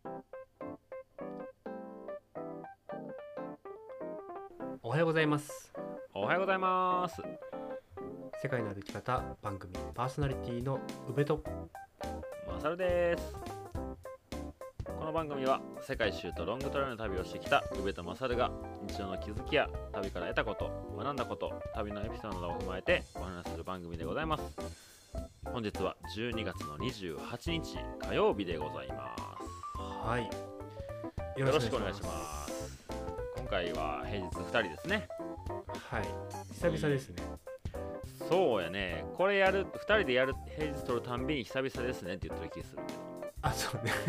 おはようございます。 おはようございます。 世界の歩き方番組パーソナリティの宇部とマサルです。この番組は世界一周とロングトレイルの旅をしてきた宇部とマサルが日常の気づきや旅から得たこと、学んだこと、旅のエピソードなどを踏まえてお話しする番組でございます。本日は12月の28日火曜日でございます。 はい、 よろしくお願いします。今回は平日2人ですね。 はい、久々ですね。 そうやね。これやる2人でやる平日撮るたんびに久々ですねって言ってる気するけど。 あ、そうね。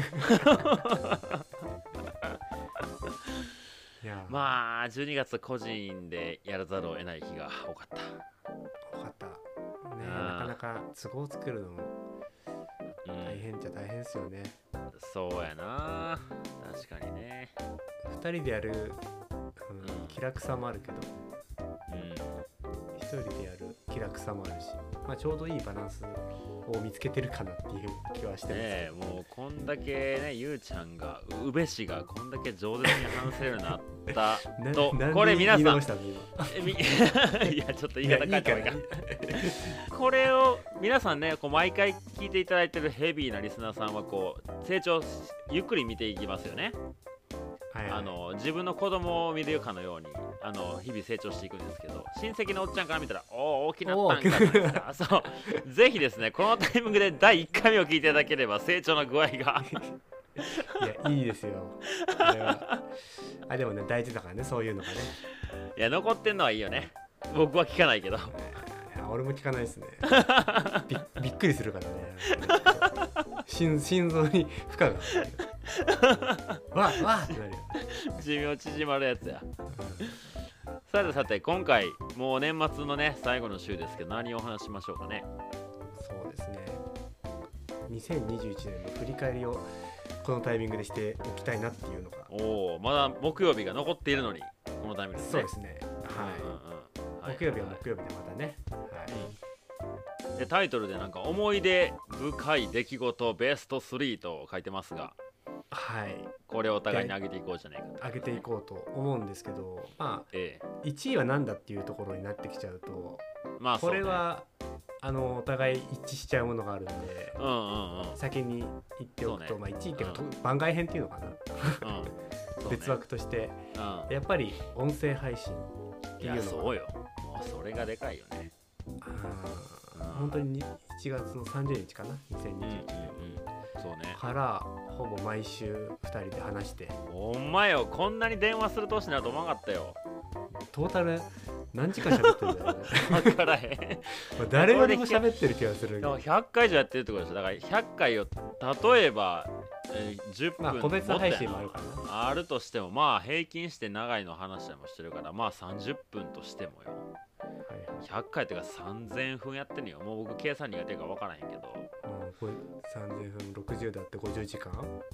いやまあ12月個人でやらざるを得ない日が多かった。 多かったね。なかなか都合作るのも大変っちゃ大変ですよね。 そうやな。確かにね。 2人でやる、気楽さもあるけど、1人でやる気楽さもあるし、まあ、ちょうどいいバランスを見つけてるかなっていう気はしてます。 ね、もうこんだけね、ゆうちゃんが宇部氏がこんだけ上手に話せるようになったとこれ皆さんいやちょっと言い方変えた方がいいかこれを皆さんね、こう毎回聞いていただいてるヘビーなリスナーさんはこう成長ゆっくり見ていきますよね。自分の子供を見るかのように日々成長していくんですけど、親戚のおっちゃんから見たら大きなったんかですかそうぜひですね、このタイミングで第1回目を聞いていただければ成長の具合がいや、いいですよ。あれはでもね、大事だからね、そういうのがね。 いや、残ってんのはいいよね。僕は聞かないけど。いや、俺も聞かないですね。びっくりするからね。心臓に負荷がわってなるよ。 寿命縮まるやつや。さて今回もう年末のね最後の週ですけど、何をお話しましょうかね。 そうですね、2021年の振り返りをこのタイミングでしておきたいなっていうのが。 まだ木曜日が残っているのにこのタイミングですね。 そうですね、はい、木曜日は木曜日でまたね、 でタイトルでなんか思い出深い出来事ベスト3と書いてますが、 はい、 これをお互いに上げていこうじゃないかと。 上げていこうと思うんですけど、まあ、1位は何だっていうところになってきちゃうと、 まあ、 これはお互い一致しちゃうものがあるんで、先に言っておくと、まあ、1位っていうか、番外編っていうのかな、別枠として、やっぱり音声配信っていうのが。いや、 そうよ。もうそれがでかいよね。 本当に1月の30日かな、2021年、 そうね、 からほぼ毎週2人で話して。 ほんまよ、こんなに電話する年になると思わなかったよ。 トータル何時間喋ってるんだよね。 分からへん誰よりも喋ってる気がする。 100回以上やってるってことでしょ。だから100回を例えば、10分、 まあ個別配信もあるかな、 あるとしても、まあ平均して長いの話もしてるから、まあ30分としてもよ、100回っていうか3000分やってんのよ。もう僕計算苦手か分からへんけど、 これ3000分60だって50時間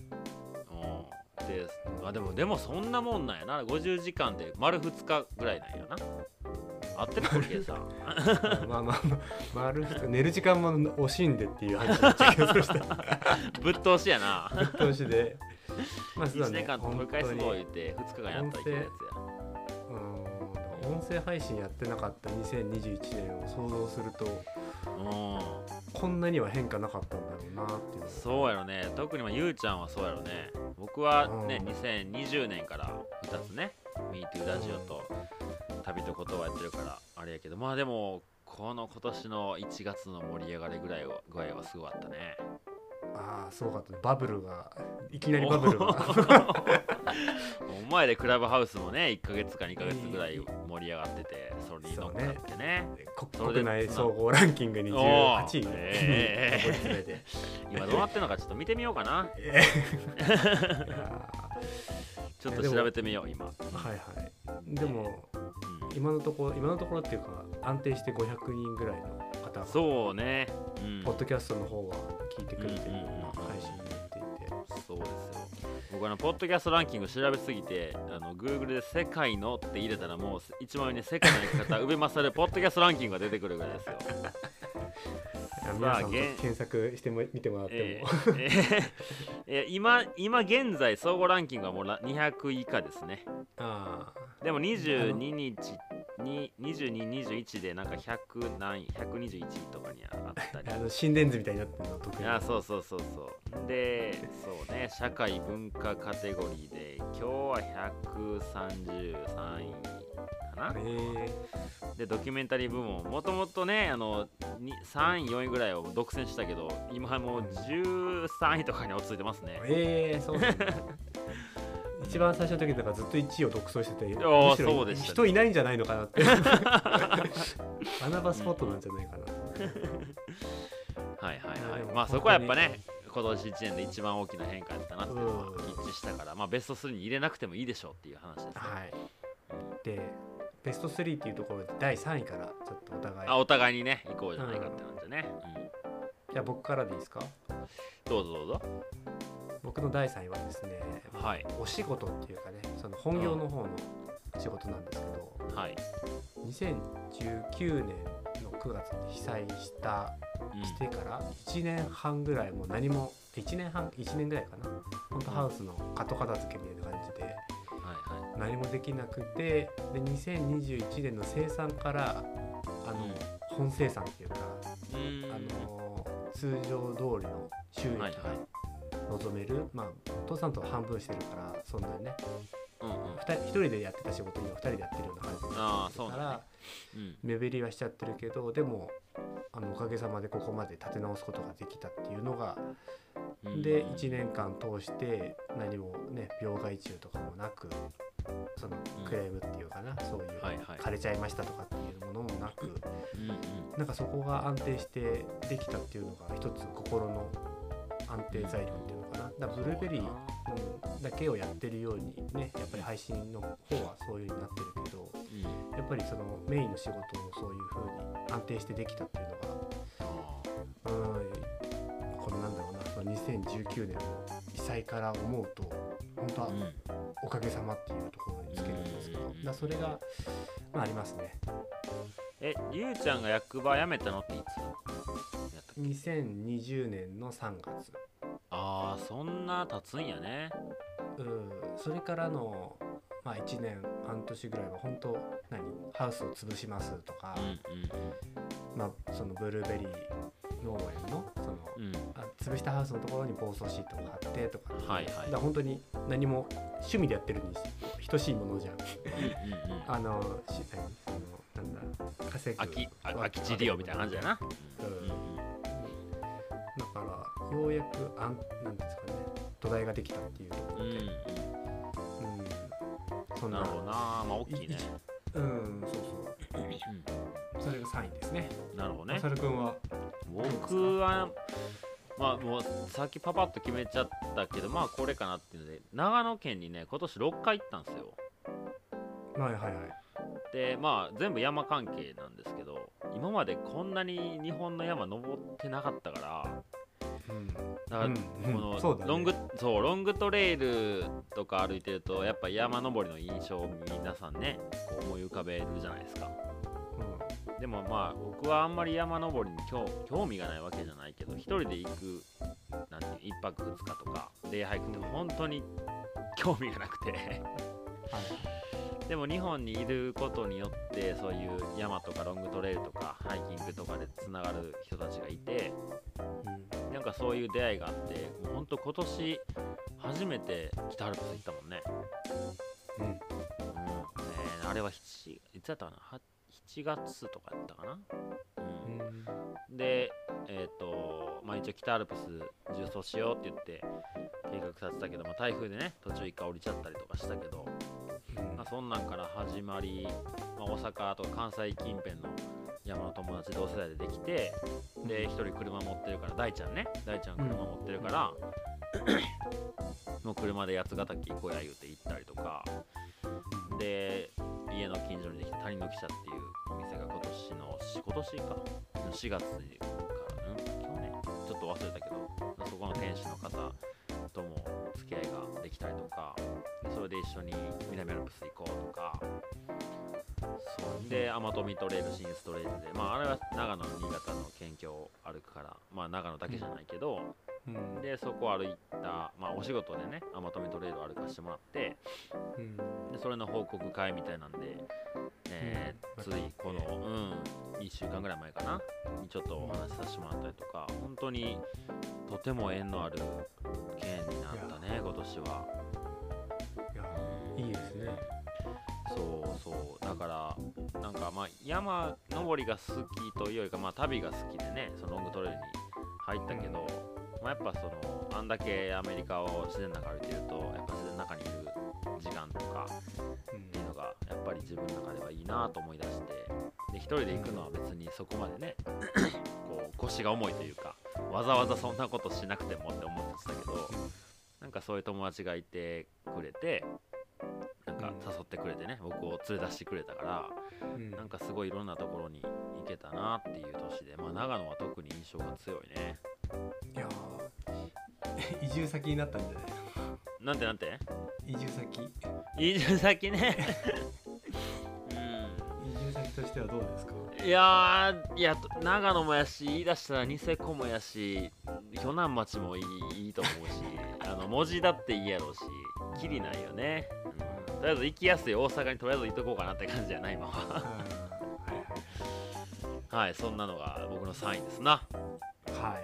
で、でもそんなもんなんやな。50時間で丸2日ぐらいなんやな。合ってるこれ計算まあ丸2日、寝る時間も惜しんでっていう話になっちゃうけどぶっ通しやな。 ぶっ通しで、まあ 1年間取り返すぞ言って2日間やったらいけるやつや。 音声配信やってなかった2021年を想像すると、こんなには変化なかったんだろうなっていう。 そうやろね。特にゆうちゃんはそうやろね。僕はね、2020年から2つね、MeToo ラジオと旅と言葉やってるからあれやけど、まあでも今年の1月の盛り上がり具合はすごかったね。 すごかったね。バブルがいきなりバブルがお前でクラブハウスもね、1ヶ月か2ヶ月ぐらい盛り上がってて、それに乗っかってね、 国内総合ランキングに18位、 今どうなってるのかちょっと見てみようかな。ちょっと調べてみよう今。 でも、今のところっていうか安定して500人ぐらいの方が、 そうね、 ポッドキャストの方は聞いてくれてるような配信になっていて。 そうですよ。僕ポッドキャストランキング調べすぎて、Google で世界のって入れたらもう一番上に世界の生き方宇部勝るポッドキャストランキングが出てくるぐらいですよ。 皆さん検索してみてもらっても、 今現在総合ランキングはもう200以下ですね。でも22日に2221でなんか100何121とかにあったり心電図みたいになってるの特に。 そうでそうね、社会文化カテゴリーで今日は133位かな。でドキュメンタリー部門もともとね3位4位ぐらいを独占したけど今もう13位とかに落ち着いてますね。 そうなんだ一番最初の時だからずっと1位を独走してて、むしろ人いないんじゃないのかなって穴場スポットなんじゃないかなはいまあそこはやっぱね今年1年で一番大きな変化だったなっていうのは一致したから、まあベスト3に入れなくてもいいでしょうっていう話ですね。 でベスト3っていうところで第3位からちょっとお互いにね行こうじゃないかって感じでね。 じゃあ僕からでいいですか。 どうぞ。 僕の第3位はですね、お仕事っていうかね、その本業の方の仕事なんですけど、2019年の9月に被災してから1年半ぐらいもう何も1年ぐらいかな、本当ハウスの後片付けみたいな感じで何もできなくて、で2021年の生産から本生産っていうか通常通りの収益が望める、まあお父さんと半分してるからそんなにね、1人でやってた仕事今2人でやってるような感じだから目減りはしちゃってるけど、でもおかげさまでここまで立て直すことができたっていうのが、で1年間通して何もね病害虫とかもなく、そのクレームっていうかな、そういう枯れちゃいましたとかっていうものもなく、なんかそこが安定してできたっていうのが一つ心の安定材料っていうのかな。だからブルーベリーだけをやってるようにね、やっぱり配信の方はそういう風になってるけど、やっぱりそのメインの仕事をそういう風に安定してできたっていうのが、このなんだろうな、その2019年の被災から思うと本当はおかげさまっていうところにつけるんですけど、だそれがまあありますね。 りゅうちゃんが役場辞めたのっていつ ？2020年の3月。 そんな経つんやね。 それからのまあ1年半年ぐらいは本当ハウスを潰しますとか、まあそのブルーベリー農園のその、潰したハウスのところに防草シートを貼ってとか、だから本当に何も趣味でやってるに等しいものじゃん。なんだ稼ぐ空き地利用みたいな感じやな。 だからようやくなんですかね、土台ができたっていうところで、そんなるほどな、まあ大きいね。 それが3位ですね。 なるほどね。 マサル君は？ 僕はまあもうさっきパパッと決めちゃったけど、まあこれかなっていうので、長野県にね今年6回行ったんですよ。でまあ全部山関係なんですけど、今までこんなに日本の山登ってなかったから、だからこのロングトレイルとか歩いてるとやっぱ山登りの印象を皆さんねこう思い浮かべるじゃないですか。でもまあ僕はあんまり山登りに興味がないわけじゃないけど、一人で行くなんていう1泊2日とかデイハイクって本当に興味がなくてでも日本にいることによってそういう山とかロングトレイルとかハイキングとかでつながる人たちがいて、なんかそういう出会いがあって、もうほんと今年初めて北アルプス行ったもんね。あれはいつやったかな、7月とかやったかな。でまあ一応北アルプス縦走しようって言って計画されてたけど、台風でね途中一回降りちゃったりとかしたけど、そんなんから始まり、大阪とか関西近辺の山の友達同世代でできて、で一人車持ってるから、大ちゃん車持ってるから、もう車で八ヶ岳行こうや言うて行ったりとかで、家の近所にできた谷の汽車っていうお店が今年か4月から去年ちょっと忘れたけど、そこの店主の方とも付き合いができたりとか、それで一緒に南アルプス行こうとか、そで天富トレイル、新越トレイルで、まああれは長野、新潟の県境を歩くから、まあ長野だけじゃないけど、でそこを歩いた、まあお仕事でね天富トレイルを歩かせてもらって、でそれの報告会みたいなんで、ついこの1週間ぐらい前かなにちょっとお話しさせてもらったりとか、本当にとても縁のある県になったね今年は。 いやいいですね。 そうだからなんかまあ山登りが好きというよりか、まあ旅が好きでね、そのロングトレイルに入ったけど、まあ、やっぱそのあんだけアメリカを自然の中歩いてると、やっぱ自然の中にいる時間とかっていうのがやっぱり自分の中ではいいなと思い出して、で一人で行くのは別にそこまでねこう腰が重いというか、わざわざそんなことしなくてもって思ってたけど、なんかそういう友達がいてくれて、なんか誘ってくれてね、僕を連れ出してくれたから、なんかすごいいろんなところに行けたなっていう年で、まあ長野は特に印象が強いね。 いや移住先になったんじゃない？ なんて移住先ね移住先としてはどうですか？ いや長野もやし、言い出したらニセコもやし、鋸南町もいいと思うし文字だっていいやろうし、きりないよね。とりあえず行きやすい大阪にとりあえず行っとこうかなって感じじゃない今ははい、そんなのが僕の3位ですな。 はい。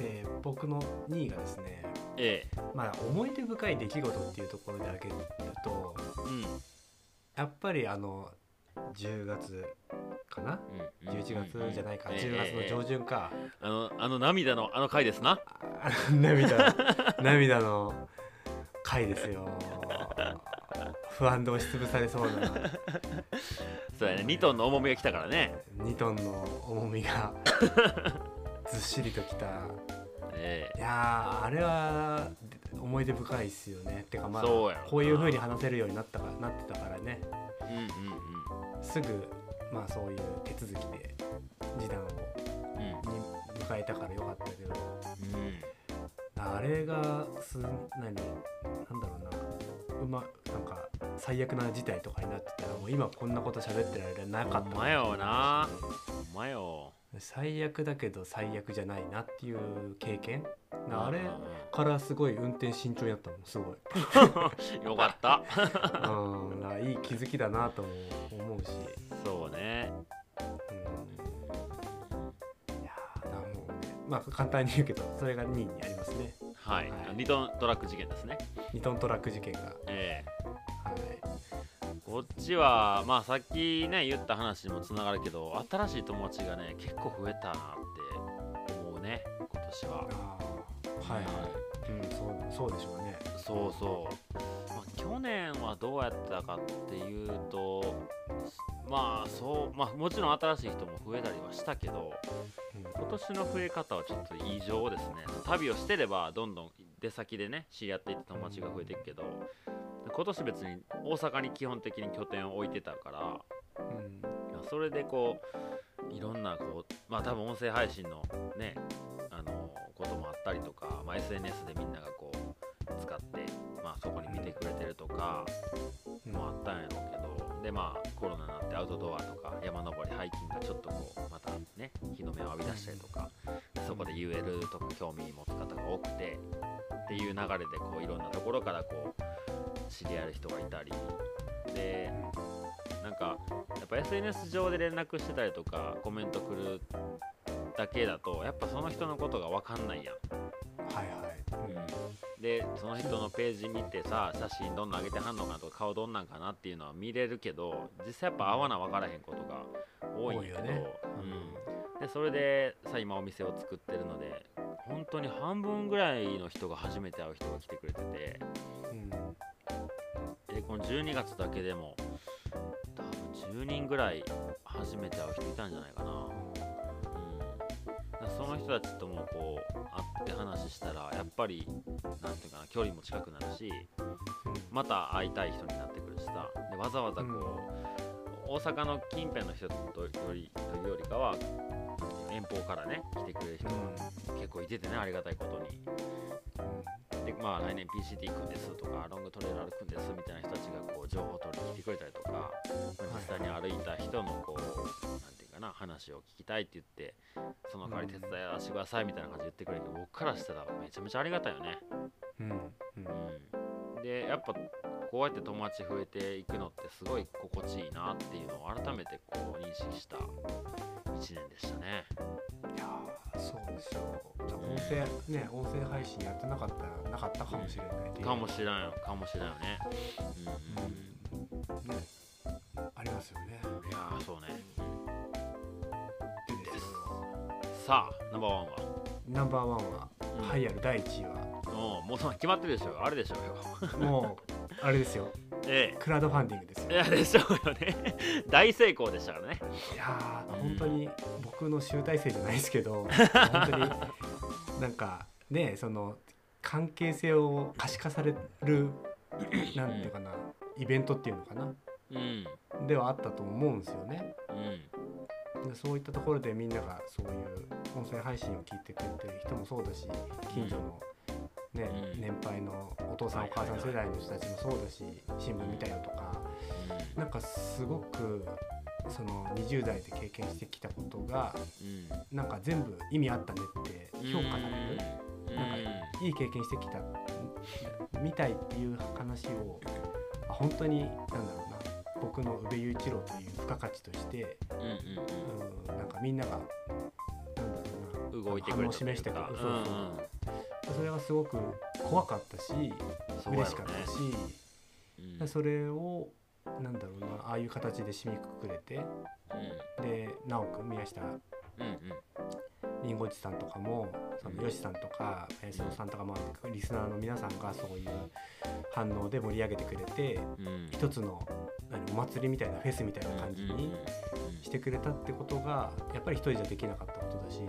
で僕の2位がですね、まあ思い出深い出来事っていうところで挙げると、やっぱり10月かな、11月じゃないか、10月の上旬か、 涙の回ですな。 涙の回ですよ。不安で押しつぶされそうなそうやね、2トンの重みが来たからね。 2トンの重みがずっしりときた。いやあれは思い出深いっすよね。てかまあこういう風に話せるようになってたからね、すぐまあそういう手続きで示談をに迎えたからよかったけど、あれがなんだろうな、なんか最悪な事態とかになってたら、もう今こんなこと喋ってられなかった。 お前よな、お前よ。 最悪だけど最悪じゃないなっていう経験、あれからすごい運転慎重になったの、すごいよかったいい気づきだなとも思うし。 そうね。 いやもうね、まあ簡単に言うけどそれが2位にありますね。 はい、2トントラック事件ですね。 2トントラック事件が、 こっちはまあさっきね言った話にもつながるけど、新しい友達がね結構増えたなって思うね今年は。そうでしょうね。そう、まあ、去年はどうやったかっていうと、まあもちろん新しい人も増えたりはしたけど、今年の増え方はちょっと異常ですね。旅をしてればどんどん出先でね知り合っていって友達が増えていくけど、今年別に大阪に基本的に拠点を置いてたから、それでこういろんなまあ多分音声配信のねこともあったりとか、まあ、SNS でみんながこう使って、まあ、そこに見てくれてるとかもあったんやろうけど、でまあコロナになってアウトドアとか山登りハイキングがちょっとこうまたね日の目を浴び出したりとか、そこで UL とか興味持つ方が多くてっていう流れでこういろんなところからこう知り合える人がいたりで、なんかやっぱ SNS 上で連絡してたりとかコメント来るだけだとやっぱその人のことが分かんないやん。でその人のページ見てさ、写真どんな上げてはんのかなとか顔どんなんかなっていうのは見れるけど、実際やっぱ合わな分からへんことが多いんやけど、でそれでさ今お店を作ってるので本当に半分ぐらいの人が初めて会う人が来てくれてて、でこの12月だけでも多分10人ぐらい初めて会う人いたんじゃないかな。その人たちともこう会って話したらやっぱりなんていうかな、距離も近くなるし、また会いたい人になってくるしさ、でわざわざこう、大阪の近辺の人というよりかは遠方からね来てくれる人が結構いててね、ありがたいことに。でまあ来年 PCT 行くんですとかロングトレイル歩くんですみたいな人たちがこう情報を取りに来てくれたりとか、まあ、実際に歩いた人のこうなんていうかな話を聞きたいって言ってその代わり手伝いしてくださいみたいな感じで言ってくれるけど、僕からしたらめちゃめちゃありがたいよね。でやっぱこうやって友達増えていくのってすごい心地いいなっていうのを改めてこう認識した1年でしたね。 いやそうですよ。音声配信やってなかったらなかったかもしれないかもしれないよね。 ね、ありますよね。 いやそうね。さあナンバーワンは、 栄えある第1位はもうその決まってるでしょ。あれでしょうよ。 もうあれですよ。クラウドファンディングですよ。 いやでしょうよね。大成功でしたからね。 いや本当に僕の集大成じゃないですけど、本当になんかね、その関係性を可視化されるなんていうかな、イベントっていうのかな、ではあったと思うんですよね。でそういったところでみんながそういう音声配信を聞いてくれてる人もそうだし、近所のね、年配のお父さんお母さん世代の人たちもそうだし、新聞見たよとか、なんかすごくその20代で経験してきたことが、なんか全部意味あったねって評価される、なんかいい経験してきたみたいっていう話を本当になんだろうな、僕の宇部雄一郎という付加価値として、なんかみんながなんだろうな、 動いてくれた反応を示してくれる。それはすごく怖かったし、嬉しかったし、それをなんだろうな、ああいう形で締めくくれて、で直くん、宮下りんごちさんとかも、そのよしさんとかそのさんとかもリスナーの皆さんがそういう反応で盛り上げてくれて、一つのお祭りみたいなフェスみたいな感じにしてくれたってことがやっぱり一人じゃできなかったことだし、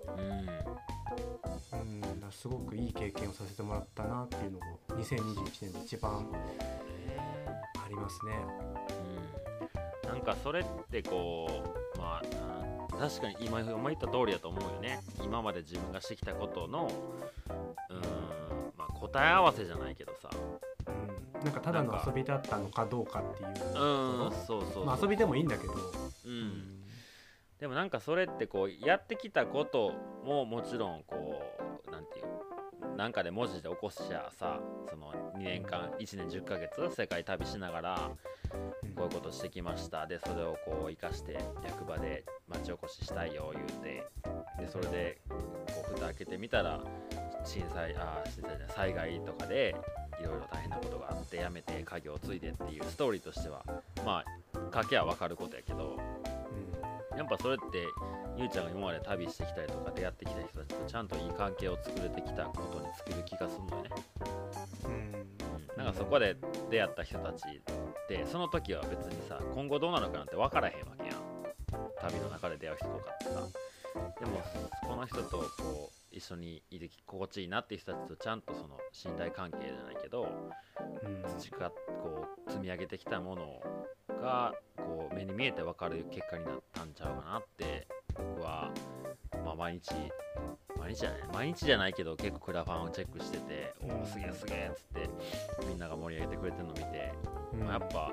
すごくいい経験をさせてもらったなっていうのを2021年で一番ありますね。 なんかそれってこう、まあ確かに今言った通りだと思うよね。今まで自分がしてきたことのまあ、答え合わせじゃないけどさ、 なんかただの遊びだったのかどうかっていう、 そうまあ遊びでもいいんだけど、 でもなんかそれってこうやってきたことももちろんこうなんていうなんかで文字で起こしちゃさ、その2年間1年10ヶ月世界旅しながらこういうことしてきました。でそれをこう生かして役場で町おこししたいよ言うて、でそれでこう蓋開けてみたら災害とかでいろいろ大変なことがあって辞めて家業を継いでっていうストーリーとしてはまあ書けば分かることやけど、やっぱそれってゆうちゃんが今まで旅してきたりとか出会ってきた人たちとちゃんといい関係を作れてきたことに尽きる気がするのよね。なんかそこで出会った人たちってその時は別にさ、今後どうなるかなんて分からへんわけやん。旅の中で出会う人とかってさ、でもこの人とこう一緒にいて心地いいなっていう人たちとちゃんとその信頼関係じゃないけど、こう積み上げてきたものがこう目に見えて分かる結果になったんちゃうかなって僕は、まあ、毎日じゃないけど結構クラファンをチェックしてて、おおすげえすげえっつってみんなが盛り上げてくれてるのを見て、まあ、やっぱ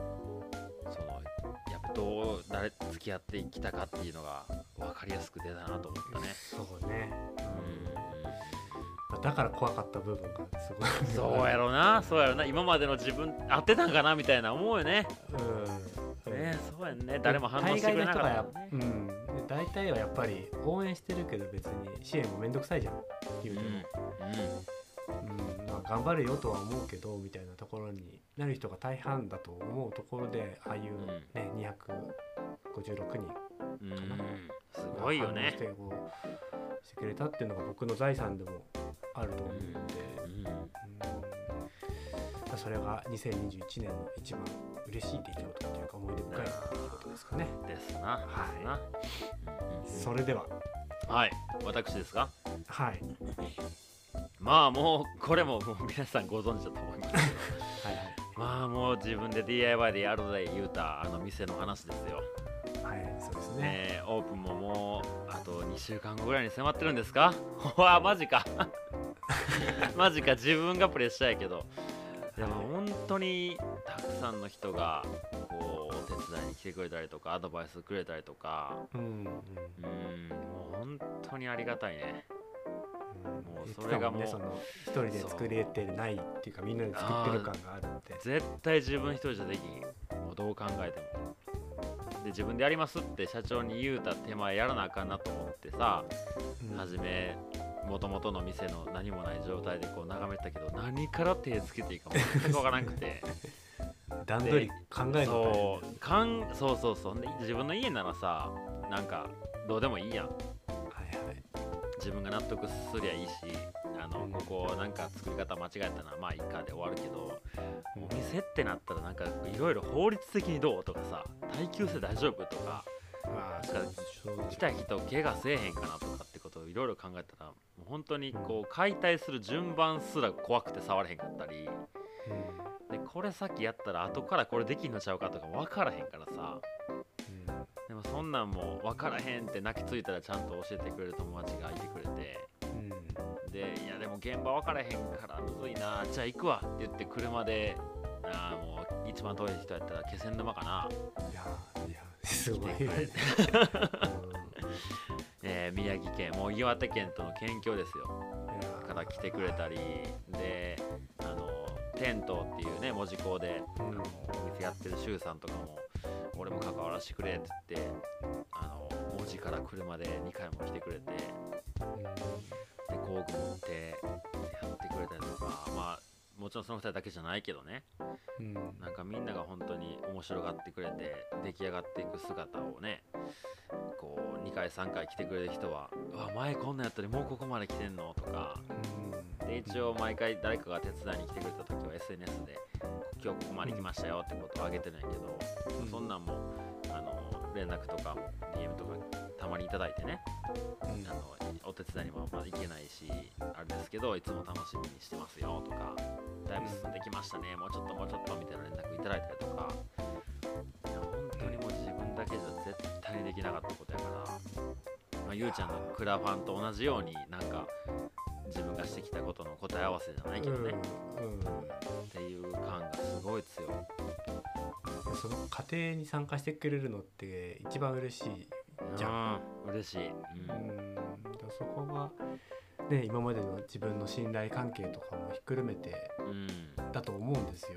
どう付き合ってきたかっていうのが分かりやすく出たなと思ったね。 そうね、だから怖かった部分がすごいそうやろな今までの自分合ってたんかなみたいな思うよね。そうやんね。誰も反応してくれなかったもんね。 大体はやっぱり応援してるけど別に支援もめんどくさいじゃん言うても、まあ、頑張れよとは思うけどみたいなところになる人が大半だと思うところで、ああいうね、256人かな、 すごいよね。 してくれたっていうのが僕の財産でもあると思うので、それが2021年の一番嬉しい出来事というか思い出深い出来事ですかね。 ですな。 それでは私ですか。まあもうこれも皆さんご存知だと思いますけどまあもう自分で DIY でやるで言うたあの店の話ですよ。 そうですね。 オープンももうあと2週間後ぐらいに迫ってるんですか。わマジかマジか自分がプレッシャーやけど、でも本当にたくさんの人がこうお手伝いに来てくれたりとかアドバイスくれたりとか、もう本当にありがたいね。もうそれがもうその一人で作れてないっていうか、みんなで作ってる感があるって。 絶対自分一人じゃできん。もうどう考えても。で自分でやりますって社長に言うた手前やらなあかんなと思ってさ、初め元々の店の何もない状態でこう眺めたけど、何から手つけていいか全く分からなくて段取り考えるのそうで自分の家ならさ、なんかどうでもいいやん、自分が納得すりゃいいし、ここなんか作り方間違えたな、まあいいかで終わるけど、お店ってなったらなんかいろいろ法律的にどうとかさ、耐久性大丈夫とか、来た人怪我せえへんかなとかってことをいろいろ考えたら、もう本当にこう解体する順番すら怖くて触れへんかったり、でこれさっきやったら後からこれできんのちゃうかとか分からへんからさ、でもそんなんも分からへんって泣きついたらちゃんと教えてくれる友達がいてくれて、でいやでも現場分からへんからむずいな、じゃあ行くわって言って車で、もう一番遠い人やったら気仙沼かな、 いやすごい宮城県、もう岩手県との県境ですよから来てくれたりで、テントっていうね門司港でお店やってる周さんとかも、俺も関わらせてくれって言って門司から車で2回も来てくれて、で工具持ってやってくれたりとか、まあもちろんその2人だけじゃないけどね、なんかみんなが本当に面白がってくれて、出来上がっていく姿をね、こう2回3回来てくれる人は、うわ前こんなんやったらもうここまで来てんのとか、で一応毎回誰かが手伝いに来てくれた時は SNS で今日ここまで来ましたよってことをあげてるんやけど、そんなんも連絡とか DM とかたまにいただいてね、お手伝いにもまだ行けないしあれですけど、いつも楽しみにしてますよとか、だいぶ進んできましたね、もうちょっとみたいな連絡いただいたりとか、いや本当にもう自分だけじゃ絶対にできなかったことやから、ゆうちゃんのクラファンと同じように、なんか自分がしてきたことの答え合わせじゃないけどね、っていう感がすごい強い。 その過程に参加してくれるのって一番嬉しいじゃん。 嬉しい。 そこがね、今までの自分の信頼関係とかもひっくるめてだと思うんですよ。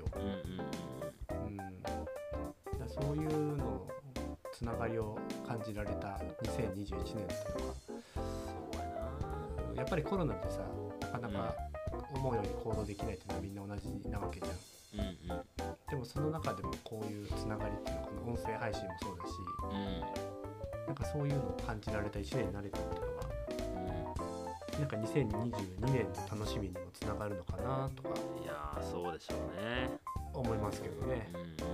そういうのつながりを感じられた2021年っていうのが、やっぱりコロナでさ、なかなか思うように行動できないっていうのはみんな同じなわけじゃん。でもその中でもこういうつながりっていうのは、この音声配信もそうだし、なんかそういうのを感じられた1年になれたっていうのは、なんか2022年の楽しみにもつながるのかなとか。 いやーそうでしょうね、 思いますけどね。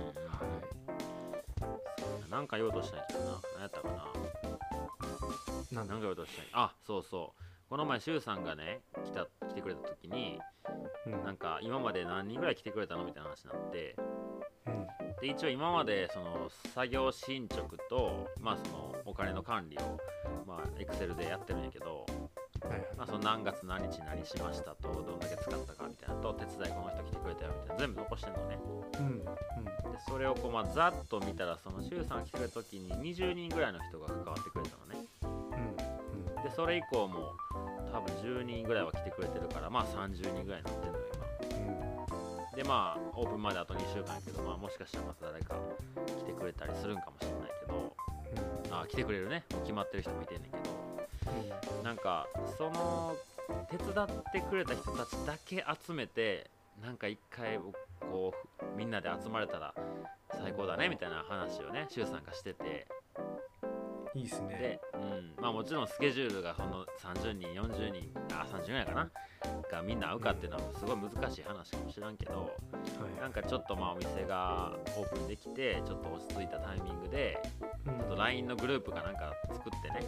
なんか言おうとしたんやけどな、何やったかな。なんか言おうとしたんや。あ、そうそう。この前シュウさんがね来てくれた時に、なんか今まで何人ぐらい来てくれたのみたいな話になって、で一応今までその作業進捗と、まあそのお金の管理をまあ Excel でやってるんやけど、まあその何月何日何しましたと、どんだけ使ったかみたいなと、手伝いこの人来てくれたよみたいな全部残してんのね。でそれをこうまあざっと見たら、そのシュウさんが来てくれた時に20人ぐらいの人が関わってくれたのね。でそれ以降も多分10人ぐらいは来てくれてるから、まあ30人ぐらいになってんのよ今。でまあオープンまであと2週間やけど、まあもしかしたらまた誰か来てくれたりするんかもしれないけど、来てくれるね、もう決まってる人もいてんねんけど、なんかその手伝ってくれた人たちだけ集めて、なんか一回こうみんなで集まれたら最高だねみたいな話をね、シュウさんがしてて、 いいっすね。 で、まあもちろんスケジュールがその30人40人30人ぐらいかながみんな会うかっていうのはすごい難しい話かもしらんけど、なんかちょっとまあお店がオープンできてちょっと落ち着いたタイミングで、ちょっと LINE のグループかなんか作ってね、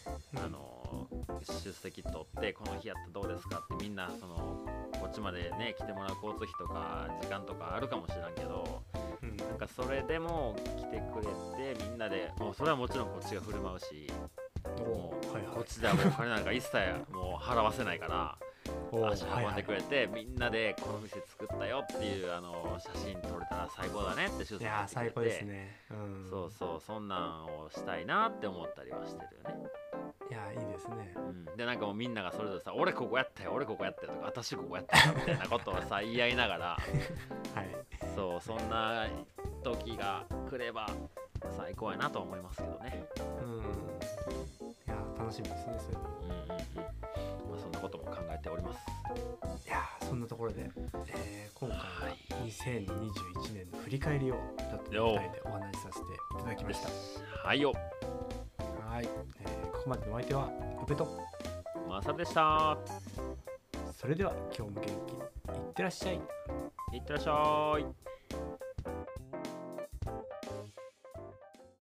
出席取って、この日やったらどうですかって、みんなそのこっちまでね来てもらう交通費とか時間とかあるかもしれんけど、なんかそれでも来てくれて、みんなでもうそれはもちろんこっちが振る舞うし、もうこっちではもうお金なんか一切もう払わせないから、 足運んでくれて、みんなでこの店作ったよっていう写真撮れたら最高だねっていや最高ですね、 そうそう、そんなんをしたいなって思ったりはしてるよね。 いやいいですね、 でなんかもうみんながそれぞれさ、俺ここやったよ俺ここやったよとか、私ここやったよみたいなことをさ言い合いながらはいそう、そんな時が来れば最高やなと思いますけどね。 いや楽しみですね、それは。 まあ、そんなことも考えております。 いやそんなところで、今回は2021年の振り返りをちょっと2人でお話しさせていただきました。 はいよ。 はい、ここまでのお相手はウペとマサルでした。 それでは今日も元気いってらっしゃい。 いってらっしゃい。